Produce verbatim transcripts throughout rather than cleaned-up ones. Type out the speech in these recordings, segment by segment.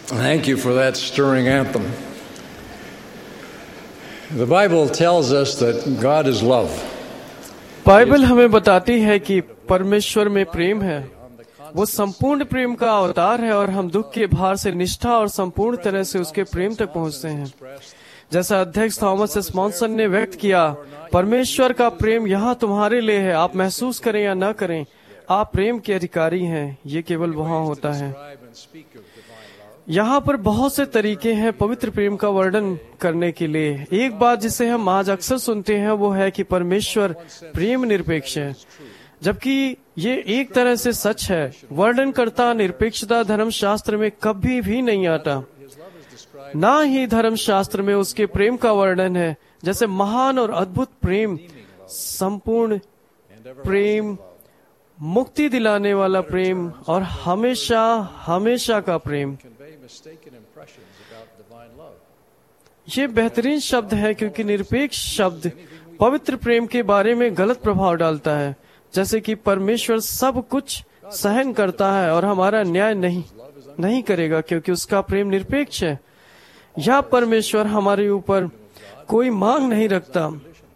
Thank you for that stirring anthem. The Bible tells us that God is love. Bible हमें बताती है कि परमेश्वर में प्रेम है। वो संपूर्ण प्रेम का अवतार है और हम दुख के भार से निष्ठा और संपूर्ण तरह से उसके प्रेम तक पहुंचते हैं। जैसा अध्यक्ष थॉमस एस मॉनसन ने व्यक्त किया, परमेश्वर का प्रेम यहाँ तुम्हारे लिए है। आप महसूस करें या न करें, आप प्रेम के अधिकारी हैं। ये केवल वहाँ होता है। यहाँ पर बहुत से तरीके हैं पवित्र प्रेम का वर्णन करने के लिए। एक बात जिसे हम आज अक्सर सुनते हैं वो है कि परमेश्वर प्रेम निरपेक्ष है, जबकि ये एक तरह से सच है। वर्णनकर्ता निरपेक्षता धर्मशास्त्र में कभी भी नहीं आता। ना ही धर्मशास्त्र में उसके प्रेम का वर्णन है, जैसे महान और अद्भुत प्रेम, संपूर्ण प्रेम, मुक्ति दिलाने वाला प्रेम और हमेशा हमेशा का प्रेम। ये बेहतरीन शब्द है क्योंकि निरपेक्ष शब्द पवित्र प्रेम के बारे में गलत प्रभाव डालता है, जैसे कि परमेश्वर सब कुछ सहन करता है और हमारा न्याय नहीं नहीं करेगा क्योंकि उसका प्रेम निरपेक्ष है। यह परमेश्वर हमारे ऊपर कोई मांग नहीं रखता।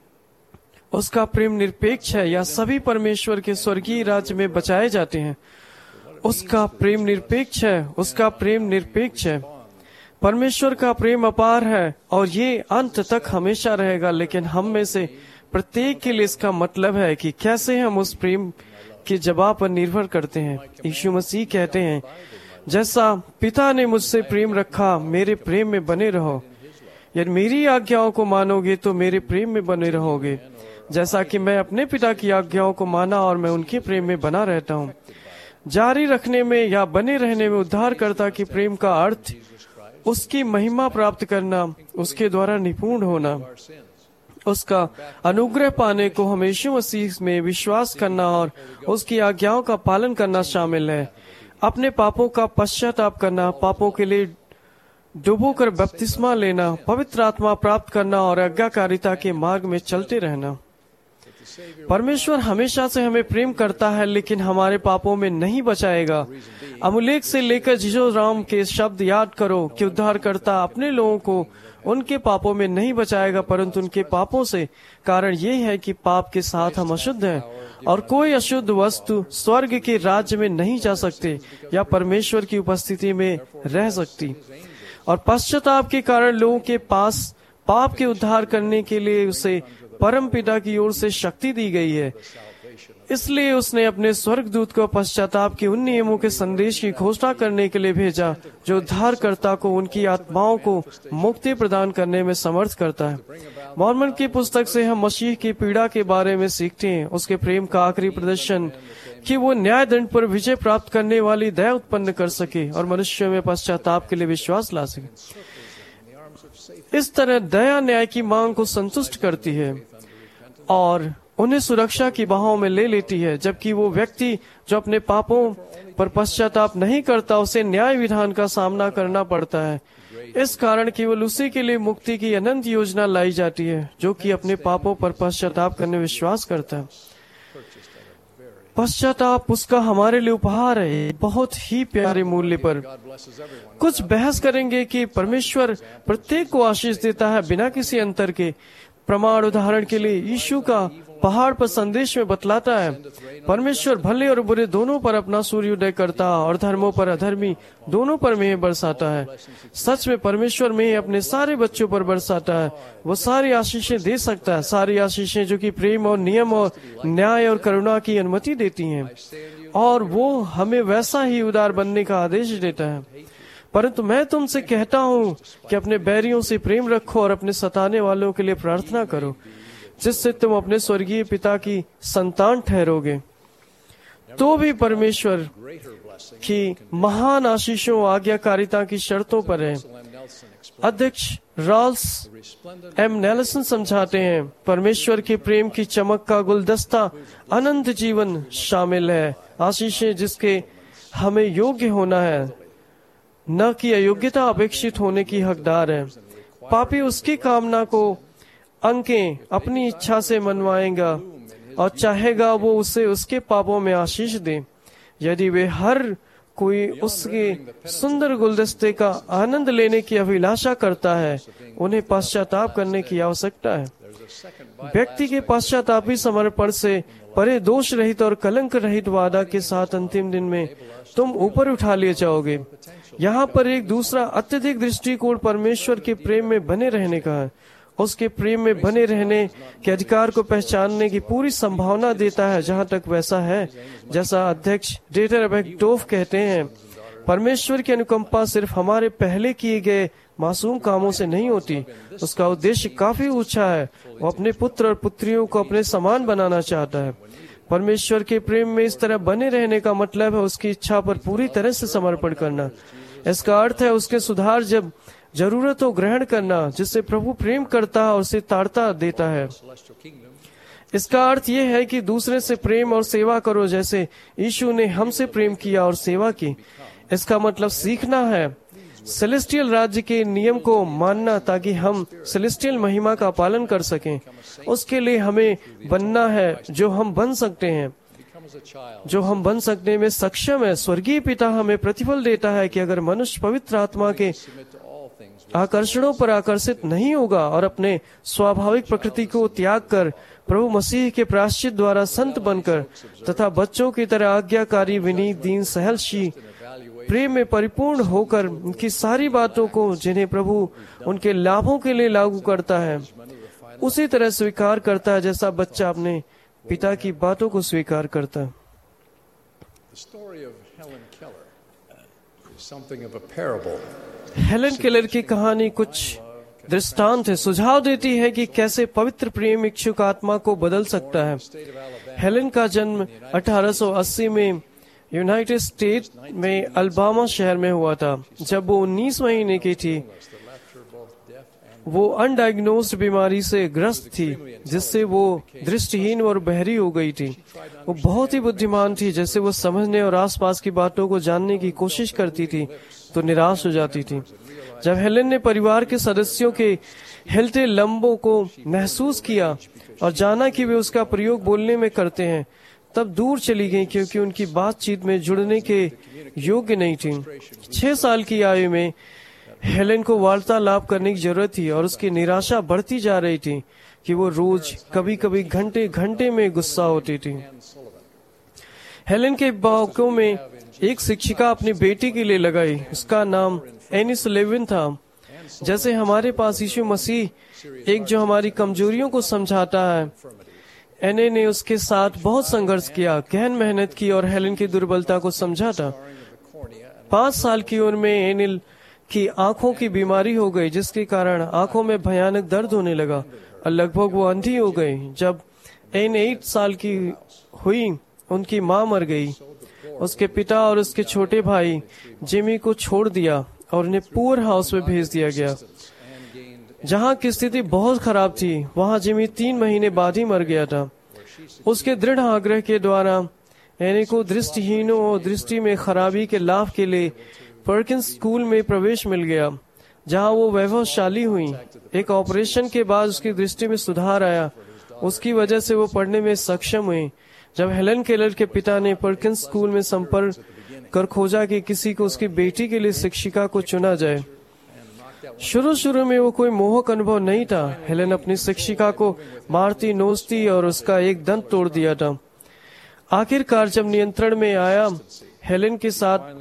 उसका प्रेम निरपेक्ष है, या सभी परमेश्वर के स्वर्गीय राज्य में बचाए जाते हैं। उसका प्रेम निरपेक्ष है, उसका प्रेम निरपेक्ष है। परमेश्वर का प्रेम अपार है और ये अंत तक हमेशा रहेगा, लेकिन हम में से प्रत्येक के लिए इसका मतलब है कि कैसे हम उस प्रेम के जवाब पर निर्भर करते हैं। यीशु मसीह कहते हैं, जैसा पिता ने मुझसे प्रेम रखा, मेरे प्रेम में बने रहो। यदि मेरी आज्ञाओं को मानोगे तो मेरे प्रेम में बने रहोगे, जैसा कि मैं अपने पिता की आज्ञाओं को माना और मैं उनके प्रेम में बना रहता हूँ। जारी रखने में या बने रहने में उद्धारकर्ता की प्रेम का अर्थ उसकी महिमा प्राप्त करना, उसके द्वारा निपुण होना, उसका अनुग्रह पाने को हम यीशु मसीह में विश्वास करना और उसकी आज्ञाओं का पालन करना शामिल है। अपने पापों का पश्चाताप करना, पापों के लिए डुबोकर बपतिस्मा लेना, पवित्र आत्मा प्राप्त करना और आज्ञाकारिता के मार्ग में चलते रहना। परमेश्वर हमेशा से हमें प्रेम करता है, लेकिन हमारे पापों में नहीं बचाएगा। अमुलेख से लेकर जिजो राम के शब्द याद करो कि उद्धारकर्ता अपने लोगों को उनके पापों में नहीं बचाएगा, परंतु उनके पापों से। कारण ये है कि पाप के साथ हम अशुद्ध हैं और कोई अशुद्ध वस्तु स्वर्ग के राज्य में नहीं जा सकते या परमेश्वर की उपस्थिति में रह सकती। और पश्चाताप के कारण लोगों के पास पाप के उद्धार करने के लिए उसे परम पिता की ओर से शक्ति दी गई है। इसलिए उसने अपने स्वर्गदूत को पश्चाताप के उन नियमों के संदेश की घोषणा करने के लिए भेजा जो उद्धारकर्ता को उनकी आत्माओं को मुक्ति प्रदान करने में समर्थ करता है। मॉर्मन की पुस्तक से हम मसीह की पीड़ा के बारे में सीखते हैं, उसके प्रेम का आखिरी प्रदर्शन कि वो न्याय दंड पर विजय प्राप्त करने वाली दया उत्पन्न कर सके और मनुष्यों में पश्चाताप के लिए विश्वास ला सके। इस तरह दया न्याय की मांग को संतुष्ट करती है और उन्हें सुरक्षा की बाहों में ले लेती है, जबकि वो व्यक्ति जो अपने पापों पर पश्चाताप नहीं करता, उसे न्याय विधान का सामना करना पड़ता है। इस कारण केवल उसी के लिए मुक्ति की अनंत योजना लाई जाती है जो कि अपने पापों पर पश्चाताप करने विश्वास करता है। पश्चाताप उसका हमारे लिए उपहार है, बहुत ही प्यारे मूल्य पर। कुछ बहस करेंगे कि परमेश्वर प्रत्येक को आशीष देता है बिना किसी अंतर के। प्रमाण उदाहरण के लिए यीशु का पहाड़ पर संदेश में बतलाता है, परमेश्वर भले और बुरे दोनों पर अपना सूर्योदय करता है और धर्मों पर अधर्मी दोनों पर मेह बरसाता है। सच में परमेश्वर मेह अपने सारे बच्चों पर बरसाता है। वो सारी आशीषें दे सकता है, सारी आशीषें जो कि प्रेम और नियम और न्याय और करुणा की अनुमति देती हैं, और वो हमें वैसा ही उदार बनने का आदेश देता है। परंतु मैं तुमसे कहता हूँ कि अपने बैरियों से प्रेम रखो और अपने सताने वालों के लिए प्रार्थना करो, जिससे तुम अपने स्वर्गीय पिता की संतान ठहरोगे। तो भी परमेश्वर की महान आशीषों आज्ञाकारिता की शर्तों पर है। अध्यक्ष रॉल्स एम नेल्सन समझाते हैं, परमेश्वर के प्रेम की चमक का गुलदस्ता अनंत जीवन शामिल है, आशीषें जिसके हमें योग्य होना है, न कि अयोग्यता अपेक्षित होने की हकदार है। पापी उसकी कामना को अंकें अपनी इच्छा से मनवाएगा और चाहेगा वो उसे उसके पापों में आशीष दे। यदि वे हर कोई उसके सुंदर गुलदस्ते का आनंद लेने की अभिलाषा करता है, उन्हें पश्चाताप करने की आवश्यकता है। व्यक्ति के पश्चातापी समर्पण से परे दोष रहित और कलंक रहित वादा के साथ अंतिम दिन में तुम ऊपर उठा लिए जाओगे। यहाँ पर एक दूसरा अत्यधिक दृष्टिकोण परमेश्वर के प्रेम में बने रहने का है। उसके प्रेम में बने रहने के अधिकार को पहचानने की पूरी संभावना देता है, जहाँ तक वैसा है जैसा अध्यक्ष डेटर बेक्टोफ कहते हैं। परमेश्वर की अनुकंपा सिर्फ हमारे पहले किए गए मासूम कामों से नहीं होती, उसका उद्देश्य काफी ऊंचा है। वो अपने पुत्र और पुत्रियों को अपने समान बनाना चाहता है। परमेश्वर के प्रेम में इस तरह बने रहने का मतलब है उसकी इच्छा पर पूरी तरह से समर्पण करना। इसका अर्थ है उसके सुधार जब जरूरत हो ग्रहण करना, जिससे प्रभु प्रेम करता है और उसे ताड़ता देता है। इसका अर्थ यह है कि दूसरे से प्रेम और सेवा करो जैसे यीशु ने हमसे प्रेम किया और सेवा की। इसका मतलब सीखना है सेलेस्टियल राज्य के नियम को मानना, ताकि हम सेलेस्टियल महिमा का पालन कर सकें। उसके लिए हमें बनना है जो हम बन सकते हैं, जो हम बन सकने में सक्षम है। स्वर्गीय पिता हमें प्रतिफल देता है कि अगर मनुष्य पवित्र आत्मा के आकर्षणों पर आकर्षित नहीं होगा और अपने स्वाभाविक प्रकृति को त्याग कर प्रभु मसीह के प्रायश्चित द्वारा संत बनकर तथा बच्चों की तरह आज्ञाकारी, विनीत, दीन, सहनशील, प्रेम में परिपूर्ण होकर उनकी सारी बातों को जिन्हें प्रभु उनके लाभों के लिए लागू करता है उसी तरह स्वीकार करता है जैसा बच्चा अपने पिता की बातों को स्वीकार करता है। हेलन केलर की कहानी कुछ दृष्टांत है, सुझाव देती है कि कैसे पवित्र प्रेम इच्छुक आत्मा को बदल सकता है। हेलन का जन्म अठारह सौ अस्सी में यूनाइटेड स्टेट में अल्बामा शहर में हुआ था। जब वो उन्नीस महीने की थी, वो अनडायग्नोज्ड बीमारी से ग्रस्त थी, जिससे वो दृष्टिहीन और बहरी हो गई थी। वो बहुत ही बुद्धिमान थी, जैसे वो समझने और आसपास की बातों को जानने की कोशिश करती थी तो निराश हो जाती थी। जब हेलेन ने परिवार के सदस्यों के हिलते लंबों को महसूस किया और जाना कि वे उसका प्रयोग बोलने में करते हैं, तब दूर चली गई, क्योंकि उनकी बातचीत में जुड़ने के योग्य नहीं थी। छह साल की आयु में हेलेन को वार्तालाप करने की जरूरत थी और उसकी निराशा बढ़ती जा रही थी कि वो रोज कभी कभी घंटे घंटे में गुस्सा होती थी। हेलेन के बाकों में एक शिक्षिका अपनी बेटी के लिए लगाई। उसका नाम एनी सुलेवन था। जैसे हमारे पास यीशु मसीह एक जो हमारी कमजोरियों को समझाता है, एने ने उसके साथ बहुत संघर्ष किया, गहन मेहनत की और हेलेन की दुर्बलता को समझा था। पाँच साल की उम्र में एनिल की आंखों की बीमारी हो गई, जिसके कारण आंखों में भयानक दर्द होने लगा और लगभग वो अंधी हो गई। जब एन आठ साल की हुई, उनकी मां मर गई। उसके पिता और उसके छोटे भाई जिमी को छोड़ दिया और उन्हें पुअर हाउस में भेज दिया गया, जहां की स्थिति बहुत खराब थी। वहां जिमी तीन महीने बाद ही मर गया था। उसके दृढ़ आग्रह के द्वारा एनी को दृष्टिहीनों और दृष्टि में खराबी के लाभ के लिए पर्किंस स्कूल में प्रवेश मिल गया, जहां वो वैभवशाली हुई। एक ऑपरेशन के बाद उसकी दृष्टि में सुधार आया, उसकी वजह से वो पढ़ने में सक्षम हुई। जब हेलेन केलर के पिता ने पर्किंस स्कूल में संपर्क कर खोजा कि किसी को उसकी बेटी के लिए शिक्षिका को चुना जाए। शुरू शुरू में वो कोई मोहक अनुभव नहीं था। हेलेन अपनी शिक्षिका को मारती, नोचती और उसका एक दंत तोड़ दिया था। आखिरकार जब नियंत्रण में आया, हेलेन के साथ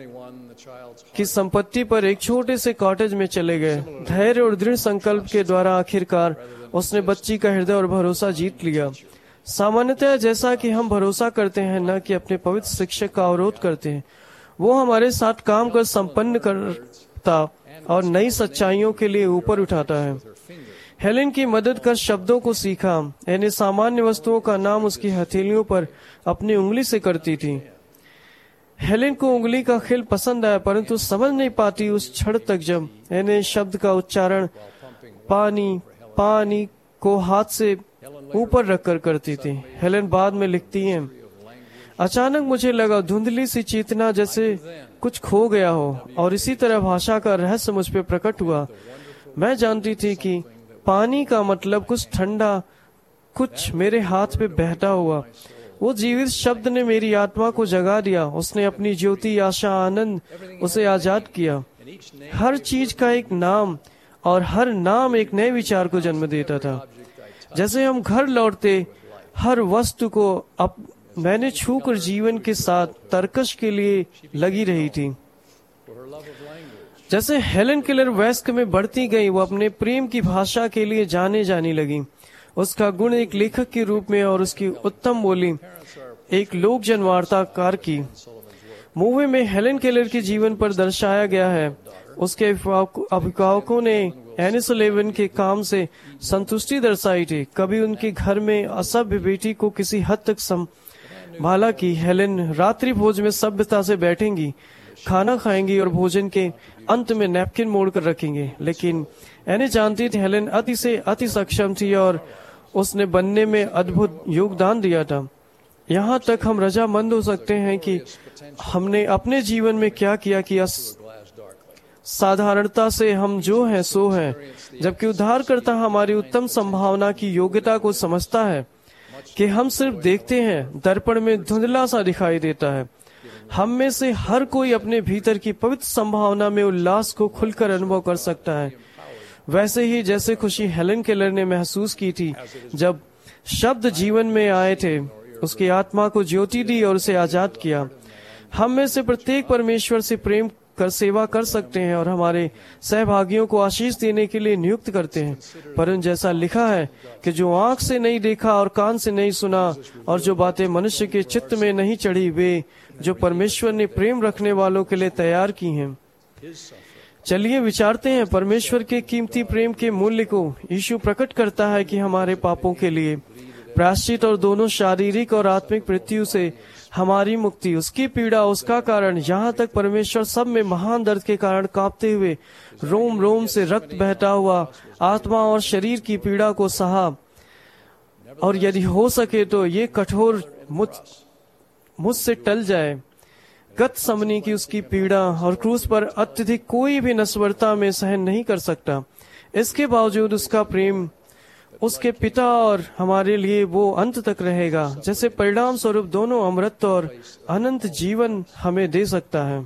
की संपत्ति पर एक छोटे से कॉटेज में चले गए। धैर्य और दृढ़ संकल्प के द्वारा आखिरकार उसने बच्ची का हृदय और भरोसा जीत लिया। सामान्यतः जैसा कि हम भरोसा करते हैं, न कि अपने पवित्र शिक्षक का अवरोध करते हैं, वो हमारे साथ काम कर संपन्न करता और नई सच्चाइयों के लिए ऊपर उठाता है। हेलेन की मदद कर शब्दों को सीखा। यानी सामान्य वस्तुओं का नाम उसकी हथेलियों पर अपनी उंगली से करती थी। हेलेन को उंगली का खेल पसंद आया, परंतु समझ नहीं पाती उस क्षण तक जब यानी शब्द का उच्चारण पानी पानी को हाथ से ऊपर रखकर करती थी। हेलेन बाद में लिखती हैं, अचानक मुझे लगा धुंधली सी चेतना जैसे कुछ खो गया हो और इसी तरह भाषा का रहस्य मुझ पे प्रकट हुआ। मैं जानती थी कि पानी का मतलब कुछ ठंडा, कुछ मेरे हाथ पे बहता हुआ। वो जीवित शब्द ने मेरी आत्मा को जगा दिया। उसने अपनी ज्योति, आशा, आनंद उसे आजाद किया। हर चीज का एक नाम और हर नाम एक नए विचार को जन्म देता था। जैसे हम घर लौटते हर वस्तु को अब मैंने छूकर जीवन के साथ तर्कश के लिए लगी रही थी। जैसे हेलन केलर वयस्क में बढ़ती गई, वो अपने प्रेम की भाषा के लिए जाने जाने लगी। उसका गुण एक लेखक के रूप में और उसकी उत्तम बोली एक लोक जनवार्ताकार की। मूवी में हेलन केलर के जीवन पर दर्शाया गया है। उसके अभिभावकों ने एनी सुलेवन के काम से संतुष्टि दर्शाई थी। कभी उनके घर में असभ्य बेटी को किसी हद तक संभाला कि हेलन रात्रि भोज में सभ्यता से बैठेंगी, खाना खाएंगी और भोजन के अंत में नैपकिन मोड़कर रखेंगे। लेकिन एनी जानती थी हेलन अति से अति सक्षम थी और उसने बनने में अद्भुत योगदान दिया था। यहाँ तक हम रजामंद हो सकते हैं कि हमने अपने जीवन में क्या किया कि साधारणता से हम जो हैं सो हैं, जबकि उद्धारकर्ता हमारी उत्तम संभावना की योग्यता को समझता है कि हम सिर्फ देखते हैं, दर्पण में धुंधला सा दिखाई देता है। हम में से हर कोई अपने भीतर की पवित्र संभावना में उल्लास को खुलकर अनुभव कर सकता है, वैसे ही जैसे खुशी हेलन केलर ने महसूस की थी जब शब्द जीवन में आए थे, उसकी आत्मा को ज्योति दी और उसे आजाद किया। हम में से प्रत्येक परमेश्वर से प्रेम कर सेवा कर सकते हैं और हमारे सहभागियों को आशीष देने के लिए नियुक्त करते हैं। परंतु जैसा लिखा है कि जो आंख से नहीं देखा और कान से नहीं सुना और जो बातें मनुष्य के चित्त में नहीं चढ़ी, वे जो परमेश्वर ने प्रेम रखने वालों के लिए तैयार की हैं। चलिए विचारते हैं परमेश्वर के कीमती प्रेम के मूल्य को। यीशु प्रकट करता है कि हमारे पापों के लिए प्रायश्चित और दोनों शारीरिक और आत्मिक मृत्यु से हमारी मुक्ति, उसकी पीड़ा, उसका कारण, यहाँ तक परमेश्वर सब में महान दर्द के कारण कांपते हुए रोम रोम से रक्त बहता हुआ आत्मा और शरीर की पीड़ा को सहा। और यदि हो सके तो ये कठोर मुझ मुझसे टल जाए। गत समनी की उसकी पीड़ा और क्रूस पर अत्यधिक कोई भी नश्वरता में सहन नहीं कर सकता। इसके बावजूद उसका प्रेम उसके पिता और हमारे लिए वो अंत तक रहेगा, जैसे परिणाम स्वरूप दोनों अमृत और अनंत जीवन हमें दे सकता है।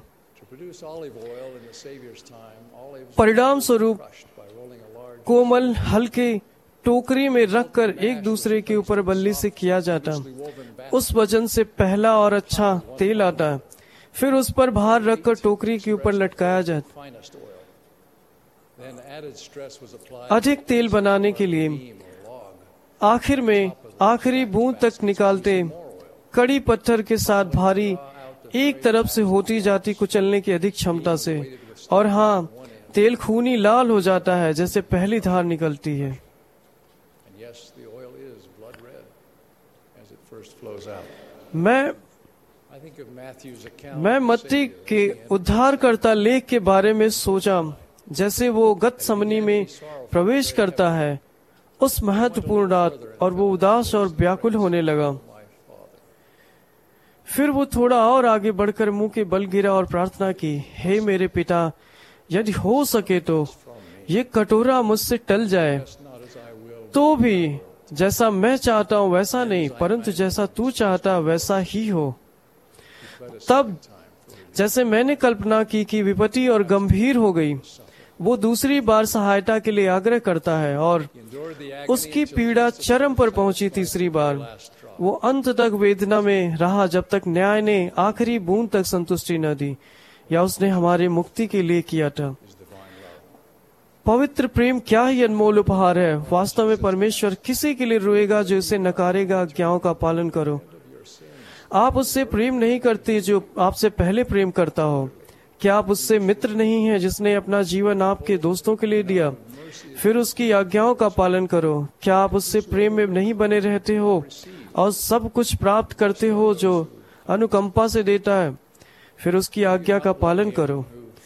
परिणाम स्वरूप कोमल हल्के टोकरी में रखकर एक दूसरे के ऊपर बल्ली से किया जाता। उस वजन से पहला और अच्छा तेल आता है, फिर उस पर भार रखकर टोकरी के ऊपर लटकाया जाता। अधिक तेल बनाने के लिए आखिर में आखिरी बूंद तक निकालते कड़ी पत्थर के साथ भारी एक तरफ से होती जाती कुचलने की अधिक क्षमता से। और हाँ, तेल खूनी लाल हो जाता है जैसे पहली धार निकलती है। मैं मैं मत्ती के उद्धारकर्ता लेख के बारे में सोचा। जैसे वो गत समनी में प्रवेश करता है उस महत्वपूर्ण रात, और वो उदास और व्याकुल होने लगा। फिर वो थोड़ा और आगे बढ़कर मुंह के बल गिरा और प्रार्थना की, हे मेरे पिता, यदि हो सके तो ये कटोरा मुझसे टल जाए, तो भी जैसा मैं चाहता हूँ वैसा नहीं, परंतु जैसा तू चाहता वैसा ही हो। तब जैसे मैंने कल्पना की कि विपत्ति और गंभीर हो गई, वो दूसरी बार सहायता के लिए आग्रह करता है और उसकी पीड़ा चरम पर पहुंची। तीसरी बार वो अंत तक वेदना में रहा जब तक न्याय ने आखिरी बूंद तक संतुष्टि न दी या उसने हमारे मुक्ति के लिए किया था। पवित्र प्रेम क्या ही अनमोल उपहार है। वास्तव में परमेश्वर किसी के लिए रोएगा जो इसे नकारेगा। आज्ञाओं का पालन करो। आप उससे प्रेम नहीं करते जो आपसे पहले प्रेम करता हो। क्या आप उससे मित्र नहीं हैं जिसने अपना जीवन आपके दोस्तों के लिए दिया? फिर उसकी आज्ञाओं का पालन करो। क्या आप उससे प्रेम में नहीं बने रहते हो और सब कुछ प्राप्त करते हो जो अनुकंपा से देता है? फिर उसकी आज्ञा का पालन करो।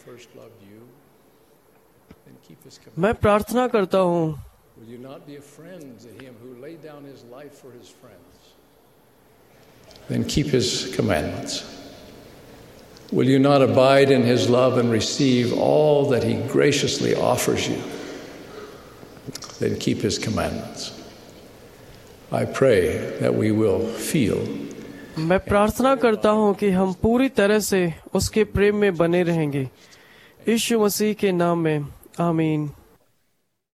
मैं प्रार्थना करता हूँ Then keep his commandments. Will you not abide in his love and receive all that he graciously offers you? Then keep his commandments. I pray that we will feel मैं प्रार्थना करता हूँ कि हम पूरी तरह से उसके प्रेम में बने रहेंगे। यीशु मसीह के नाम में आमीन।